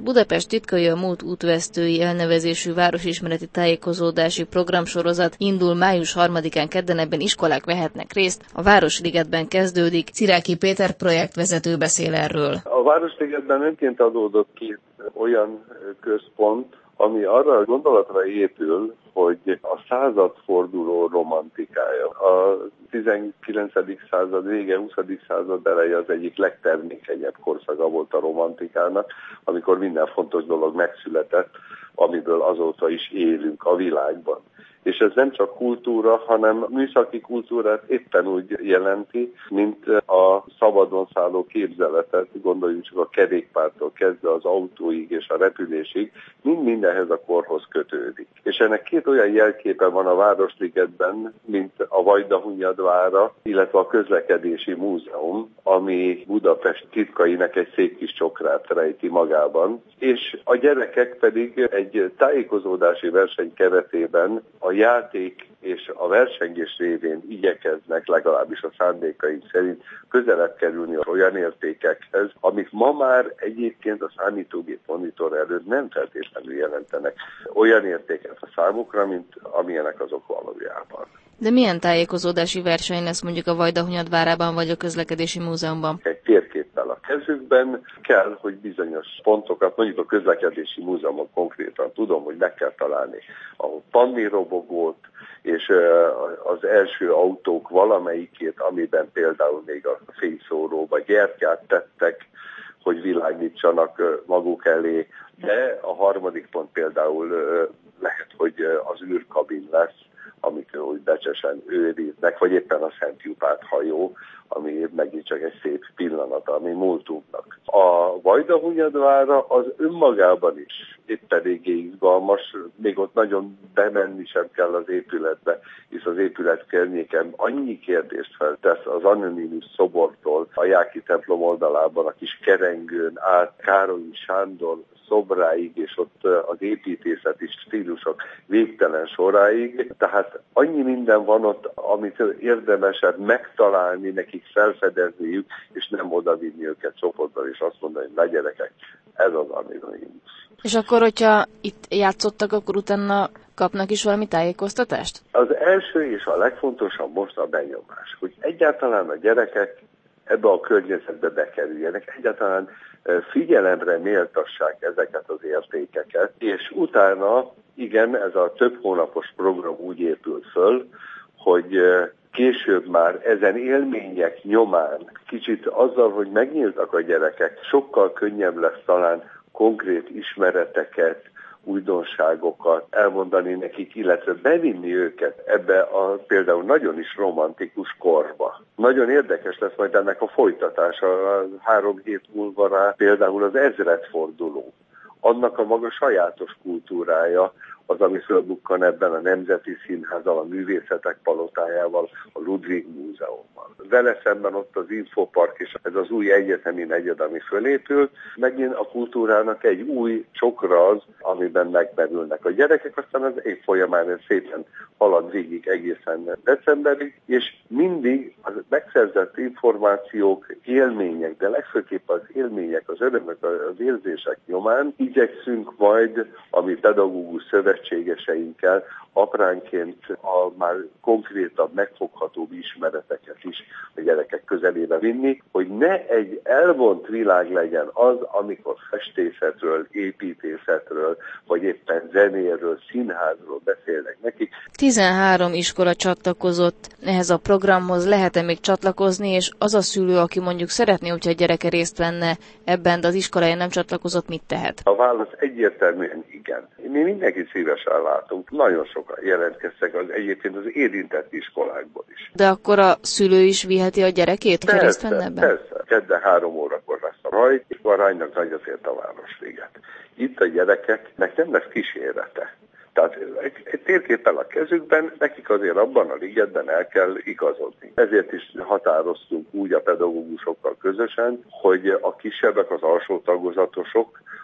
Budapest titkai a múlt útvesztői elnevezésű városismereti tájékozódási programsorozat indul május 3-án kedden, ebben iskolák vehetnek részt. A Városligetben kezdődik. Ciráki Péter projektvezető beszél erről. A Városligetben önként adódott ki olyan központ, ami arra a gondolatra épül, hogy a századforduló romantikája. A 19. század vége, 20. század eleje az egyik legtermékenyebb korszaka volt a romantikának, amikor minden fontos dolog megszületett, amiből azóta is élünk a világban. És ez nem csak kultúra, hanem műszaki kultúrát éppen úgy jelenti, mint a szabadon szálló képzeletet, gondoljunk csak a kerékpártól kezdve az autóig és a repülésig, mindenhez a korhoz kötődik. És ennek két olyan jelképe van a Városligetben, mint a Vajdahunyad vára, illetve a Közlekedési Múzeum, ami Budapest titkainak egy szép kis csokrát rejti magában, és a gyerekek pedig egy tájékozódási verseny keretében a játék és a versengés révén igyekeznek, legalábbis a szándékaink szerint, közelebb kerülni olyan értékekhez, amik ma már egyébként a számítógép monitor előtt nem feltétlenül jelentenek olyan értéket a számukra, mint amilyenek azok valójában. De milyen tájékozódási verseny lesz mondjuk a Vajdahunyad várában vagy a Közlekedési Múzeumban? Egy térképpel a kezükben kell, hogy bizonyos pontokat, mondjuk a Közlekedési Múzeumon konkrétan tudom, hogy meg kell találni a Panni robogót, és az első autók valamelyikét, amiben például még a fényszóróba gyertyát tettek, hogy világítsanak maguk elé, de a harmadik pont például lehet, hogy az űrkabin lesz, amit úgy becsesen őriznek, vagy éppen a Szent Jupát hajó, ami megint csak egy szép pillanat, ami múltunknak. A Vajdahunyad vára az önmagában is épp eléggé izgalmas, még ott nagyon bemenni sem kell az épületbe, hisz az épület környéken annyi kérdést feltesz az Anonymus szobortól a Jáki templom oldalában, a kis kerengőn át Károlyi Sándor szobráig, és ott az építészeti stílusok végtelen soráig. Tehát annyi minden van ott, amit érdemesebb megtalálni, nekik felfedezniük, és nem odavinni őket csoportban, és azt mondani, hogy na gyerekek, ez az Anonymus. És akkor, hogyha itt játszottak, akkor utána kapnak is valami tájékoztatást? Az első és a legfontosabb most a benyomás, hogy egyáltalán a gyerekek ebbe a környezetbe bekerüljenek, egyáltalán figyelemre méltassák ezeket az értékeket, és utána, igen, ez a több hónapos program úgy épült föl, hogy később már ezen élmények nyomán, kicsit azzal, hogy megnyíltak a gyerekek, sokkal könnyebb lesz talán konkrét ismereteket, újdonságokat elmondani nekik, illetve bevinni őket ebbe a például nagyon is romantikus korba. Nagyon érdekes lesz majd ennek a folytatása, 3 hét múlva rá például az ezredforduló. Annak a maga sajátos kultúrája, az, ami fölbukkan ebben a Nemzeti Színházzal, a Művészetek Palotájával, a Ludwig Múzeummal. Vele szemben ott az Infopark és ez az új egyetemi negyed, ami fölépült. Megint a kultúrának egy új csokra az, amiben megmerülnek a gyerekek, aztán az év folyamán ez szépen halad végig egészen decemberig, és mindig az megszerzett információk, élmények, de legfőképp az élmények, az örömök, az érzések nyomán igyekszünk majd a mi pedagógus szövetségeseinkkel apránként a már konkrétabb, megfoghatóbb ismereteket is a gyerekek közelébe vinni, hogy ne egy elvont világ legyen az, amikor festészetről, építészetről, vagy éppen zenéről, színházról beszélnek nekik. 13 iskola csatlakozott ehhez a programhoz, lehet-e még csatlakozni, és az a szülő, aki mondjuk szeretné, hogyha a gyereke részt venne ebben, de az iskolája nem csatlakozott, mit tehet? A válasz egyértelműen igen. Mi mindenkit szívesen látunk, nagyon sokan jelentkeztek egyébként az érintett iskolákból is. De akkor a szülő is viheti a gyerekét, hogy részt venne ebben? Persze. Kedden 3 órakor lesz a rajt, és aránynak nagy azért a Városliget. Itt a gyerekeknek nem lesz kísérete. Tehát egy térképpel a kezükben, nekik azért abban a ligetben el kell igazodni. Ezért is határoztunk úgy a pedagógusokkal közösen, hogy a kisebbek, az alsó tagozatosok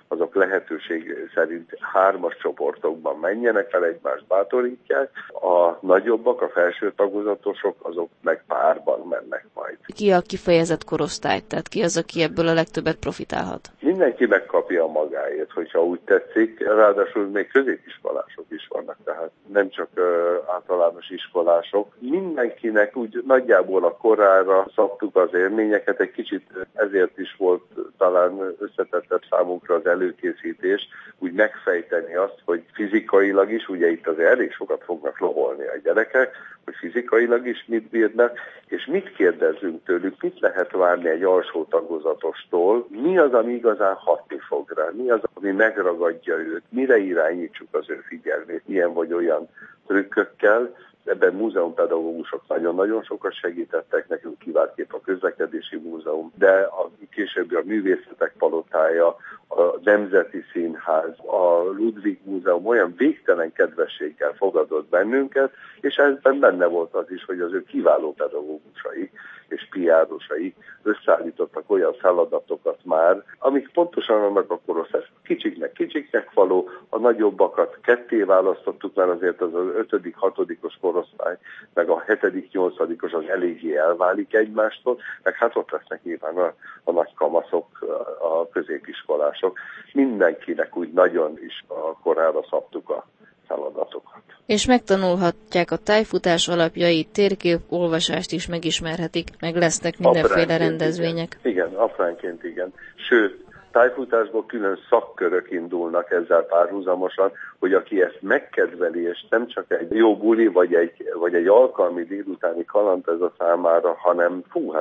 azok lehetőség szerint 3-as csoportokban menjenek el, egymást bátorítják, a nagyobbak, a felső tagozatosok, azok meg párban mennek majd. Ki a kifejezett korosztály, tehát ki az, aki ebből a legtöbbet profitálhat? Mindenki megkapja a magáét, hogyha úgy tetszik, ráadásul még középiskolások is vannak, tehát nem csak általános iskolások. Mindenkinek úgy nagyjából a korára szabtuk az élményeket, egy kicsit ezért is volt talán összetettebb számunkra az előkészítés, úgy megfejteni azt, hogy fizikailag is, ugye itt azért elég sokat fognak loholni a gyerekek, hogy fizikailag is mit bírnak, és mit kérdezzünk tőlük, mit lehet várni egy alsó tagozatostól, mi az, ami igazán hatni fog rá, mi az, ami megragadja őt, mire irányítsuk az ő figyelmét, ilyen vagy olyan trükkökkel. Ebben múzeumpedagógusok nagyon-nagyon sokat segítettek, nekünk kiváltképp a Közlekedési Múzeum, de később a Művészetek Palotája, a Nemzeti Színház, a Ludwig Múzeum olyan végtelen kedvességgel fogadott bennünket, és ebben benne volt az is, hogy az ő kiváló pedagógusai és PR-osai összeállítottak olyan feladatokat már, amik pontosan annak a korosztály, kicsiknek való, a nagyobbakat ketté választottuk, mert azért az 5.-6. korosztály, meg a 7.-8. az eléggé elválik egymástól, meg hát ott lesznek nyilván a nagy kamaszok, a középiskolások. Mindenkinek úgy nagyon is a korára szabtuk a feladatokat. És megtanulhatják a tájfutás alapjait, térképolvasást is megismerhetik, meg lesznek mindenféle rendezvények. Igen, apránként igen. Sőt, tájfutásból külön szakkörök indulnak ezzel párhuzamosan, hogy aki ezt megkedveli, és nem csak egy jó buli, vagy egy alkalmi délutáni kaland ez a számára, hanem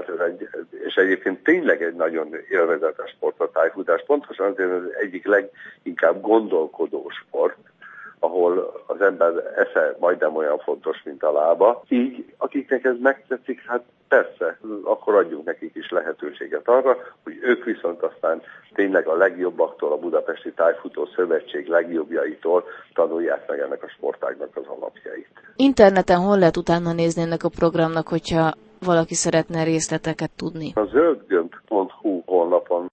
és egyébként tényleg egy nagyon élvezetes sport a tájfutás. Pontosan azért az egyik leginkább gondolkodó sport, ahol az ember esze majdnem olyan fontos, mint a lába. Így, akiknek ez megtetszik, hát persze, akkor adjunk nekik is lehetőséget arra, hogy ők viszont aztán tényleg a legjobbaktól, a Budapesti Tájfutó Szövetség legjobbjaitól tanulják meg ennek a sportágnak az alapjait. Interneten hol lehet utána nézni ennek a programnak, hogyha valaki szeretne részleteket tudni? A zöldgömb.hu honlapon.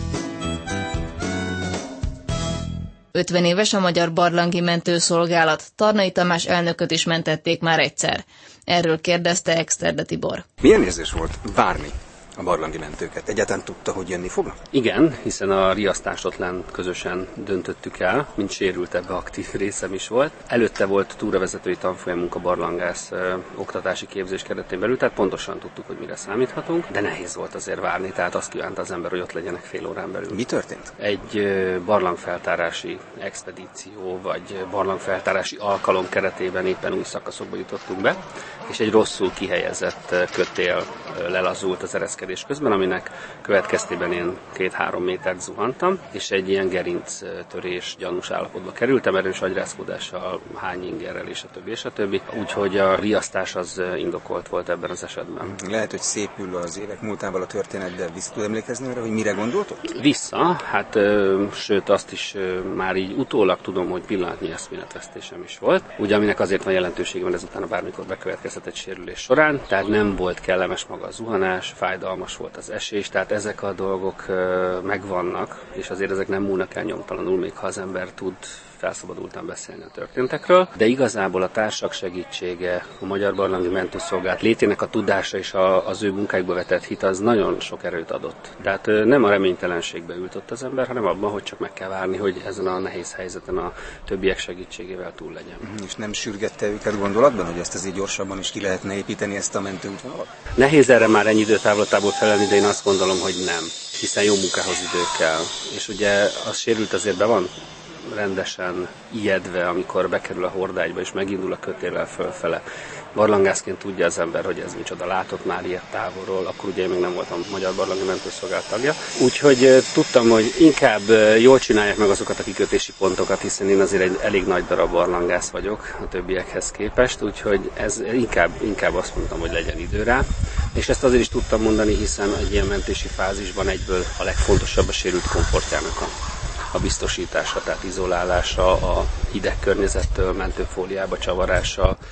50 éves a Magyar Barlangi Mentőszolgálat. Tarnai Tamás elnököt is mentették már egyszer. Erről kérdezte Exterde Tibor. Milyen érzés volt várni a barlangi mentőket? Egyáltalán tudta, hogy jönni fognak? Igen, hiszen a riasztásotlán közösen döntöttük el, mint sérült, ebbe aktív részem is volt. Előtte volt túravezetői tanfolyamunk a barlangász oktatási képzés keretén belül, tehát pontosan tudtuk, hogy mire számíthatunk, de nehéz volt azért várni, tehát azt kívánta az ember, hogy ott legyenek fél órán belül. Mi történt? Egy barlangfeltárási expedíció, vagy barlangfeltárási alkalom keretében éppen új szakaszokba jutottunk be, és egy rosszul kihelyezett kötél lelazult az ereszkedés közben, aminek következtében én 2-3 métert zuhantam, és egy ilyen gerinctörés gyanús állapotba kerültem, erős agyrázkódással, hányingerrel, és a többi. Úgyhogy a riasztás az indokolt volt ebben az esetben. Lehet, hogy szépül az évek múltával a történet, de vissza tud emlékezni arra, hogy mire gondoltok? Vissza, hát sőt azt is már így utólag tudom, hogy pillanatnyi eszméletvesztésem is volt, ugye aminek azért van jelentősége, mert ezután bármikor bekövetkezett egy sérülés során, tehát nem volt kellemes maga a zuhanás, fájdalmas volt az esés, tehát ezek a dolgok megvannak, és azért ezek nem múlnak el nyomtalanul, még ha az ember tud felszabadultan beszélni a történtekről, de igazából a társak segítsége, a Magyar Barlangi Mentőszolgálat létének a tudása és az ő munkáikba vetett hit az nagyon sok erőt adott. Tehát nem a reménytelenségbe ült ott az ember, hanem abban, hogy csak meg kell várni, hogy ezen a nehéz helyzeten a többiek segítségével túl legyen. És nem sürgette őket gondolatban, hogy ezt azért gyorsabban is ki lehetne építeni, ezt a mentőútvonalat? Nehéz erre már ennyi időtávlatából felelni, de én azt gondolom, hogy nem, hiszen jó munkához idő kell. És ugye az sérült azért be van rendesen ijedve, amikor bekerül a hordágyba és megindul a kötéllel fölfele. Barlangászként tudja az ember, hogy ez micsoda, látott már ilyet távolról, akkor ugye én még nem voltam Magyar Barlangi Mentőszolgálat tagja. Úgyhogy tudtam, hogy inkább jól csinálják meg azokat a kikötési pontokat, hiszen én azért egy elég nagy darab barlangász vagyok a többiekhez képest, úgyhogy ez inkább azt mondtam, hogy legyen idő rá. És ezt azért is tudtam mondani, hiszen egy ilyen mentési fázisban egyből a legfontosabb a sérült komfortjának a biztosítása, tehát izolálása, a hideg környezettől mentőfóliába csavarása,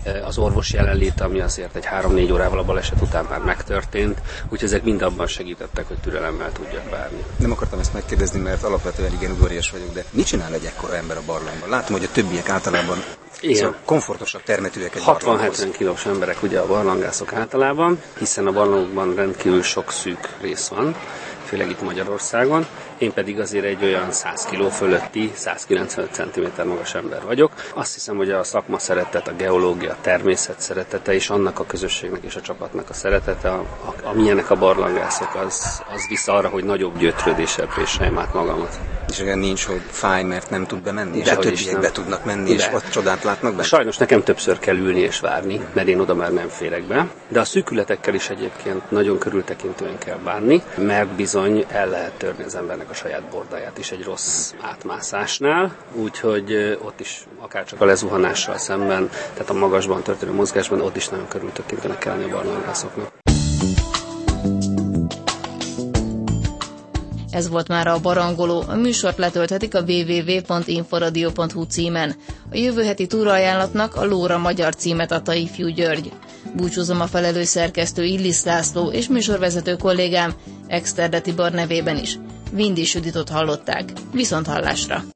az orvos jelenléte, ami azért egy 3-4 órával a baleset után már megtörtént, úgyhogy ezek mind abban segítettek, hogy türelemmel tudjak várni. Nem akartam ezt megkérdezni, mert alapvetően igen udvarias vagyok, de mit csinál egy ekkora ember a barlangban? Látom, hogy a többiek általában szóval komfortosabb termetűek egy barlanghoz. 60-70 kilós emberek ugye a barlangászok általában, hiszen a barlangokban rendkívül sok szűk rész van, főleg itt Magyarországon. Én pedig azért egy olyan 100 kg fölötti, 195 cm magas ember vagyok. Azt hiszem, hogy a szakma szeretet, a geológia, a természet szeretete és annak a közösségnek és a csapatnak a szeretete, amilyenek a barlangászok, az vissza arra, hogy nagyobb gyötrődéssel préseljem át magamat. És olyan nincs, hogy fáj, mert nem tud bemenni, és a többiek be tudnak menni, és ott csodát látnak be? Sajnos nekem többször kell ülni és várni, mert én oda már nem férek be. De a szűkületekkel is egyébként nagyon körültekintően kell bánni, mert bizony el lehet törni az embernek a saját bordáját is egy rossz átmászásnál, úgyhogy ott is akárcsak a lezuhanással szemben, tehát a magasban történő mozgásban, ott is nagyon körültekintőnek kell lenni a barlangászoknak. Ez volt már a Barangoló. A műsort letölthetik a www.inforadio.hu címen. A jövő heti túraajánlatnak a Lóra magyar címet adta Ifjú György. Búcsúzom a felelős szerkesztő Illis László és műsorvezető kollégám Exterde Tibor nevében is. Vindi Juditot hallották. Viszonthallásra!